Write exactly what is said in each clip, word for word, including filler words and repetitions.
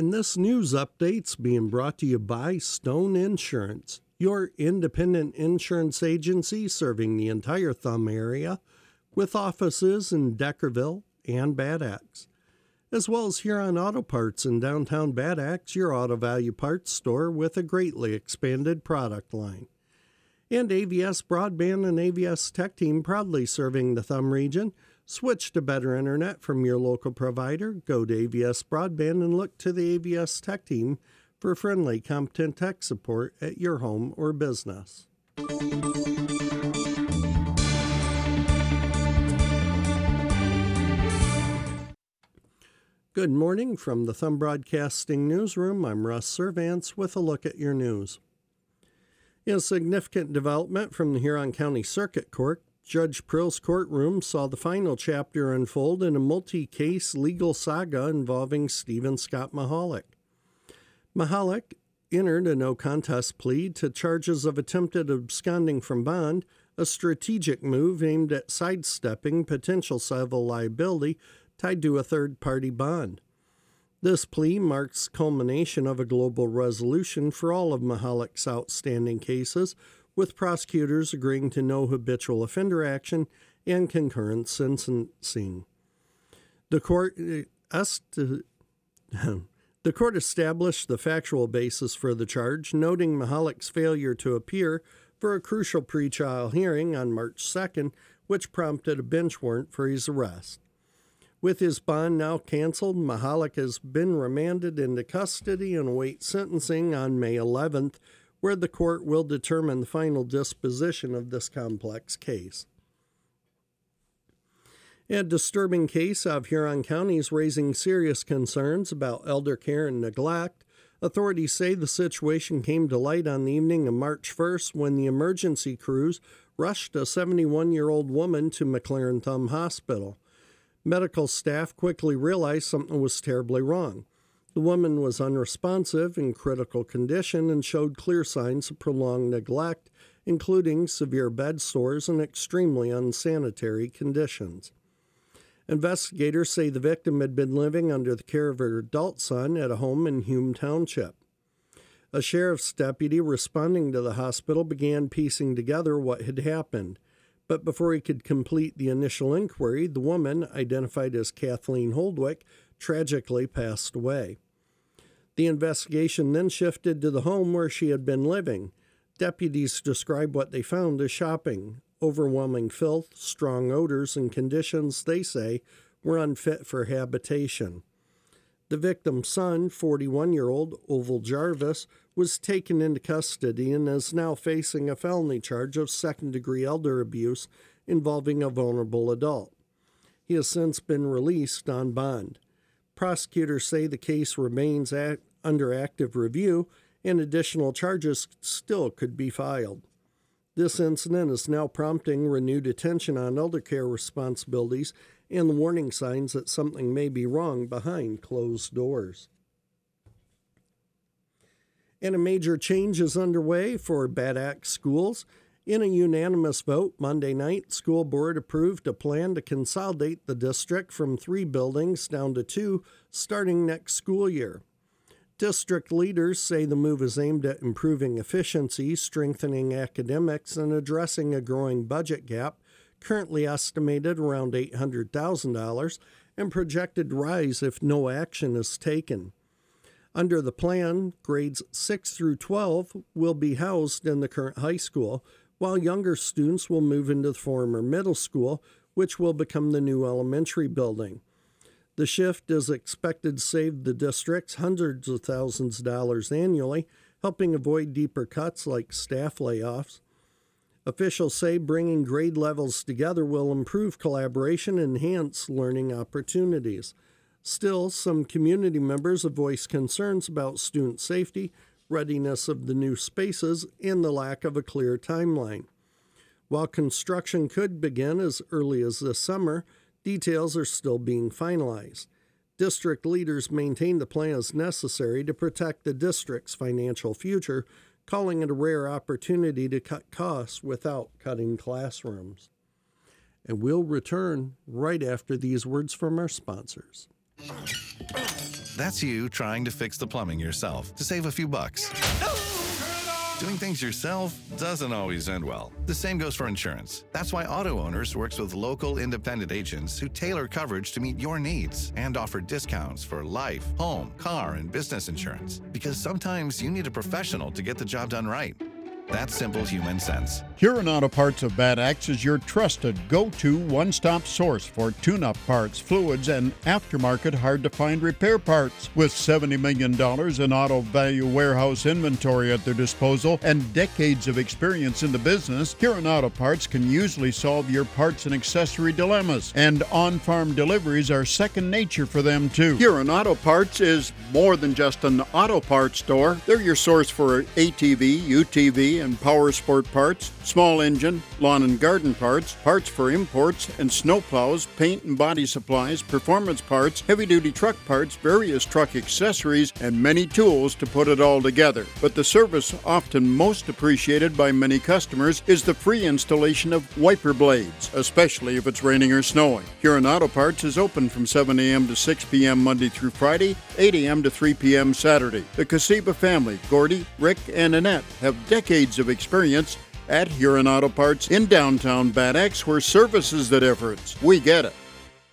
And this news update's being brought to you by Stone Insurance, your independent insurance agency serving the entire Thumb area, with offices in Deckerville and Bad Axe, as well as Huron Auto Parts in downtown Bad Axe, your auto value parts store with a greatly expanded product line. And A V S Broadband and A V S Tech Team proudly serving the Thumb region. Switch to better internet from your local provider. Go to A V S Broadband and look to the A V S Tech Team for friendly, competent tech support at your home or business. Good morning from the Thumb Broadcasting Newsroom. I'm Russ Servance with a look at your news. In a significant development from the Huron County Circuit Court, Judge Prill's courtroom saw the final chapter unfold in a multi-case legal saga involving Stephen Scott Mahalik. Mahalik entered a no-contest plea to charges of attempted absconding from bond, a strategic move aimed at sidestepping potential civil liability tied to a third-party bond. This plea marks culmination of a global resolution for all of Mahalik's outstanding cases, with prosecutors agreeing to no habitual offender action and concurrent sentencing. The court, est- the court established the factual basis for the charge, noting Mahalik's failure to appear for a crucial pretrial hearing on March second, which prompted a bench warrant for his arrest. With his bond now canceled, Mahalik has been remanded into custody and awaits sentencing on May eleventh, where the court will determine the final disposition of this complex case. A disturbing case of Huron County is raising serious concerns about elder care and neglect. Authorities say the situation came to light on the evening of March first when the emergency crews rushed a seventy-one-year-old woman to McLaren Thumb Hospital. Medical staff quickly realized something was terribly wrong. The woman was unresponsive, in critical condition, and showed clear signs of prolonged neglect, including severe bed sores and extremely unsanitary conditions. Investigators say the victim had been living under the care of her adult son at a home in Hume Township. A sheriff's deputy responding to the hospital began piecing together what had happened. But before he could complete the initial inquiry, the woman, identified as Kathleen Holdwick, tragically passed away. The investigation then shifted to the home where she had been living. Deputies described what they found as shocking: overwhelming filth, strong odors, and conditions they say were unfit for habitation. The victim's son, forty-one-year-old Oval Jarvis, was taken into custody and is now facing a felony charge of second-degree elder abuse involving a vulnerable adult. He has since been released on bond. Prosecutors say the case remains act- under active review and additional charges still could be filed. This incident is now prompting renewed attention on elder care responsibilities and the warning signs that something may be wrong behind closed doors. And a major change is underway for Bad Axe schools. In a unanimous vote Monday night, school board approved a plan to consolidate the district from three buildings down to two starting next school year. District leaders say the move is aimed at improving efficiency, strengthening academics, and addressing a growing budget gap, currently estimated around eight hundred thousand dollars, and projected to rise if no action is taken. Under the plan, grades six through twelve will be housed in the current high school, while younger students will move into the former middle school, which will become the new elementary building. The shift is expected to save the districts hundreds of thousands of dollars annually, helping avoid deeper cuts like staff layoffs. Officials say bringing grade levels together will improve collaboration and enhance learning opportunities. Still, some community members have voiced concerns about student safety, readiness of the new spaces, and the lack of a clear timeline. While construction could begin as early as this summer, details are still being finalized. District leaders maintain the plan is necessary to protect the district's financial future, calling it a rare opportunity to cut costs without cutting classrooms. And we'll return right after these words from our sponsors. That's you trying to fix the plumbing yourself to save a few bucks. Doing things yourself doesn't always end well. The same goes for insurance. That's why Auto Owners works with local independent agents who tailor coverage to meet your needs and offer discounts for life, home, car, and business insurance. Because sometimes you need a professional to get the job done right. That's simple human sense. Huron Auto Parts of Bad Axe is your trusted go-to one-stop source for tune-up parts, fluids, and aftermarket hard-to-find repair parts. With seventy million dollars in auto value warehouse inventory at their disposal and decades of experience in the business, Huron Auto Parts can usually solve your parts and accessory dilemmas. And on-farm deliveries are second nature for them, too. Huron Auto Parts is more than just an auto parts store. They're your source for A T V, U T V, and power sport parts, small engine, lawn and garden parts, parts for imports and snowplows, paint and body supplies, performance parts, heavy-duty truck parts, various truck accessories, and many tools to put it all together. But the service often most appreciated by many customers is the free installation of wiper blades, especially if it's raining or snowing. Huron Auto Parts is open from seven a.m. to six p.m. Monday through Friday, eight a.m. to three p.m. Saturday. The Casiba family, Gordy, Rick, and Annette, have decades of experience at Huron Auto Parts in downtown Bad Axe, where service is the difference. We get it.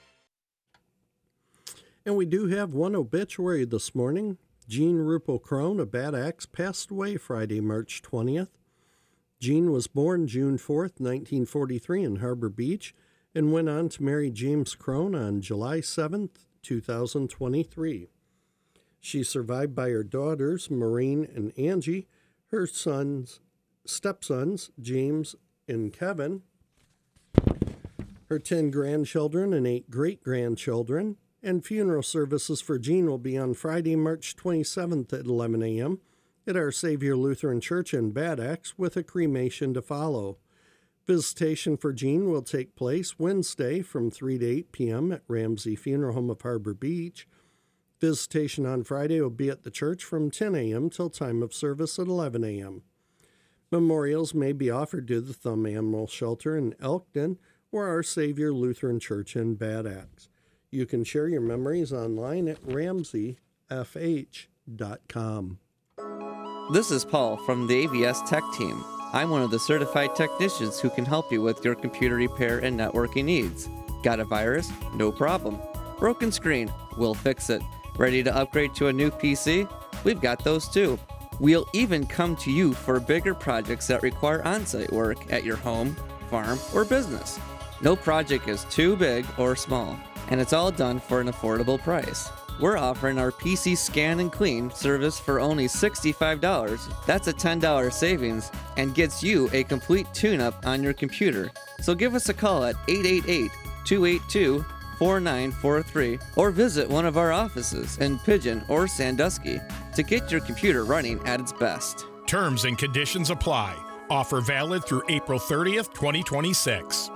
And we do have one obituary this morning. Gene Ruppel Crone of Bad Axe passed away Friday, March twentieth. Gene was born June fourth, nineteen forty-three in Harbor Beach and went on to marry James Crone on July seventh, two thousand twenty-three. She's survived by her daughters, Maureen and Angie, her sons, stepsons, James and Kevin, her ten grandchildren and eight great-grandchildren, and funeral services for Jean will be on Friday, March twenty-seventh at eleven a.m. at Our Savior Lutheran Church in Bad Axe, with a cremation to follow. Visitation for Jean will take place Wednesday from three to eight p.m. at Ramsey Funeral Home of Harbor Beach. Visitation on Friday will be at the church from ten a.m. till time of service at eleven a.m. Memorials may be offered to the Thumb Animal Shelter in Elkton or Our Savior Lutheran Church in Bad Axe. You can share your memories online at ramsey f h dot com. This is Paul from the A V S Tech Team. I'm one of the certified technicians who can help you with your computer repair and networking needs. Got a virus? No problem. Broken screen? We'll fix it. Ready to upgrade to a new P C? We've got those too. We'll even come to you for bigger projects that require on-site work at your home, farm, or business. No project is too big or small, and it's all done for an affordable price. We're offering our P C Scan and Clean service for only sixty-five dollars. That's a ten dollars savings and gets you a complete tune-up on your computer. So give us a call at eight eight eight, two eight two, four nine four three or visit one of our offices in Pigeon or Sandusky to get your computer running at its best. Terms and conditions apply. Offer valid through April thirtieth, twenty twenty-six.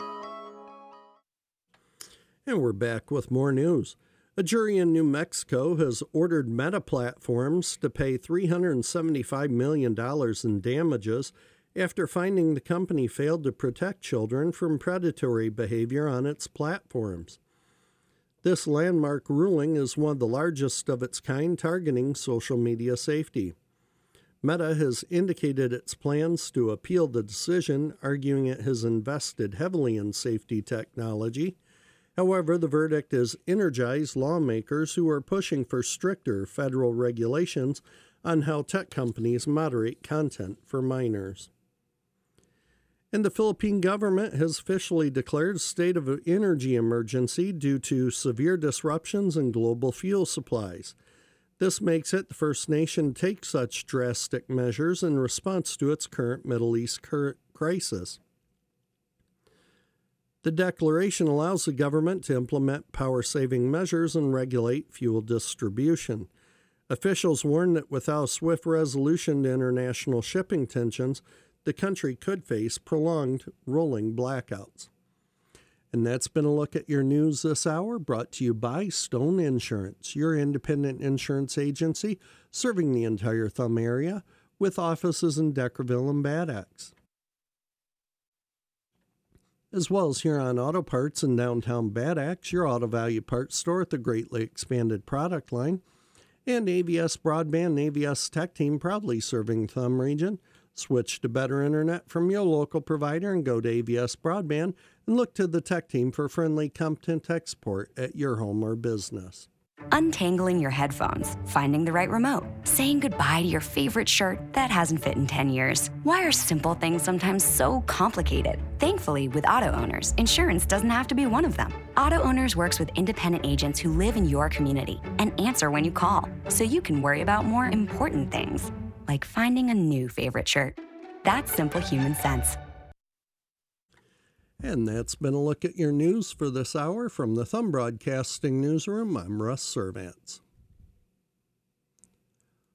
And we're back with more news. A jury in New Mexico has ordered Meta Platforms to pay three hundred seventy-five million dollars in damages after finding the company failed to protect children from predatory behavior on its platforms. This landmark ruling is one of the largest of its kind targeting social media safety. Meta has indicated its plans to appeal the decision, arguing it has invested heavily in safety technology. However, the verdict has energized lawmakers who are pushing for stricter federal regulations on how tech companies moderate content for minors. And the Philippine government has officially declared a state of energy emergency due to severe disruptions in global fuel supplies. This makes it the first nation to take such drastic measures in response to its current Middle East crisis. The declaration allows the government to implement power-saving measures and regulate fuel distribution. Officials warn that without a swift resolution to international shipping tensions, the country could face prolonged rolling blackouts. And that's been a look at your news this hour, brought to you by Stone Insurance, your independent insurance agency serving the entire Thumb area with offices in Deckerville and Bad Axe, as well as Huron Auto Parts in downtown Bad Axe, your auto value parts store with a greatly expanded product line. And A V S Broadband and A V S Tech Team proudly serving Thumb Region. Switch to better internet from your local provider and go to A V S Broadband and look to the Tech Team for friendly, competent tech support at your home or business. Untangling your headphones, finding the right remote, saying goodbye to your favorite shirt that hasn't fit in ten years. Why are simple things sometimes so complicated? Thankfully, with Auto Owners, insurance doesn't have to be one of them. Auto Owners works with independent agents who live in your community and answer when you call, so you can worry about more important things, like finding a new favorite shirt. That's simple human sense. And that's been a look at your news for this hour. From the Thumb Broadcasting Newsroom, I'm Russ Servants.